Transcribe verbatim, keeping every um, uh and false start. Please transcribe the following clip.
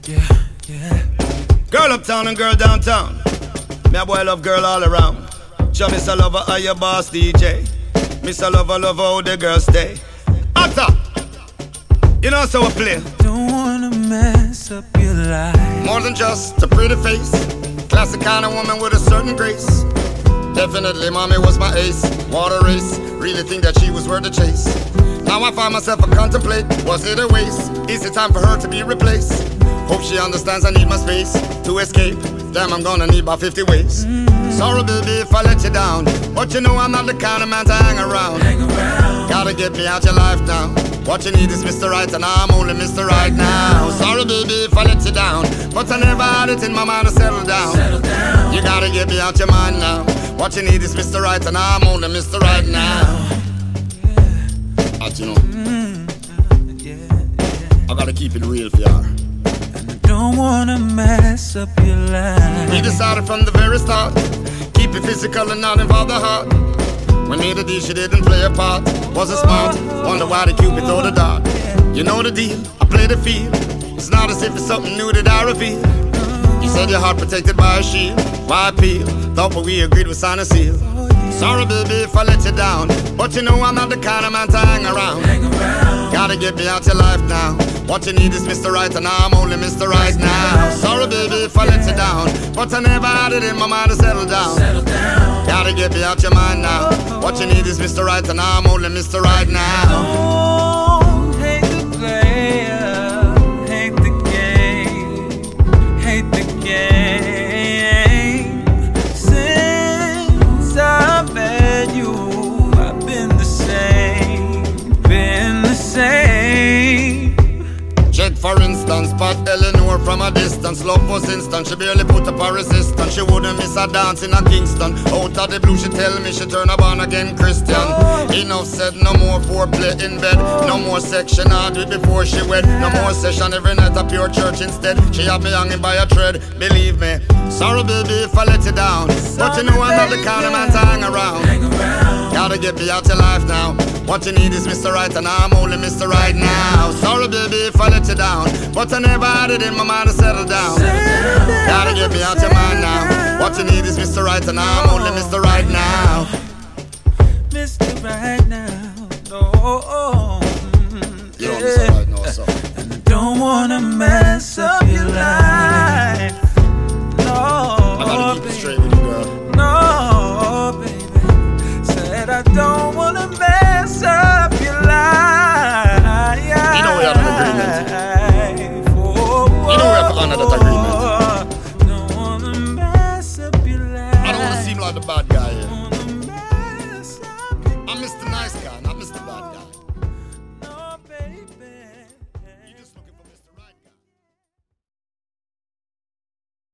Yeah, yeah. Girl uptown and girl downtown. Me a boy love girl all around. Show Mister Lover, are your boss D J? Mister Lover, love how the girls stay. Atta! You know so I play. Don't wanna mess up your life. More than just a pretty face. Classic kind of woman with a certain grace. Definitely mommy was my ace. Water race, really think that she was worth the chase. Now I find myself a contemplate, was it a waste? Is it time for her to be replaced? Hope she understands I need my space to escape. Damn, I'm gonna need about fifty ways. mm-hmm. Sorry baby if I let you down, but you know I'm not the kind of man to hang around. hang around Gotta get me out your life now. What you need is Mister Right and I'm only Mister Right now. Sorry baby if I let you down, but I never had it in my mind to settle down. Settle down. You gotta get me out your mind now. What you need is Mister Right and I'm only Mister Right now. But you know, mm, yeah, yeah. I gotta keep it real for y'all. And I don't wanna mess up your life. We decided from the very start, keep it physical and not involve the heart. When made a deal, she didn't play a part. Wasn't smart, wonder why the Cupid throw the dart. You know the deal, I play the field. It's not as if it's something new that I reveal. You said your heart protected by a shield. Why appeal? Thought what we agreed was sign a seal. Sorry baby if I let you down, but you know I'm not the kind of man to hang around. Hang around. Gotta get me out your life now. What you need is Mister Right and I'm only Mister Right now. Sorry baby if I let you down, but I never had it in my mind to settle down. Settle down. Gotta get me out your mind now. What you need is Mister Right and I'm only Mister Right now. Don't hate the player, hate the game, hate the game. Since I've met you, I've been the same, been the same. Check for instance, but Eleanor from a distance. Love was instant, she barely put up a resistance. She wouldn't miss a dance in a Kingston. Out of the blue she tell me she turn a born again Christian. Enough said, no more foreplay in bed. No more section, I do it before she wed. No more session, every night a pure church instead. She had me hanging by a thread, believe me. Sorry baby if I let you down, but you know I'm not the kind of man to hang around. Hang around. Gotta get me out your life now. What you need is Mister Right and I'm only Mister Right now. Sorry baby if I let you down, but I never had it in my mind to settle down. Gotta get me out your mind now. What you need is Mister Right and I'm only Mister Right now. Mister Right now, no. You're Mister Right now, so. And I don't wanna mess up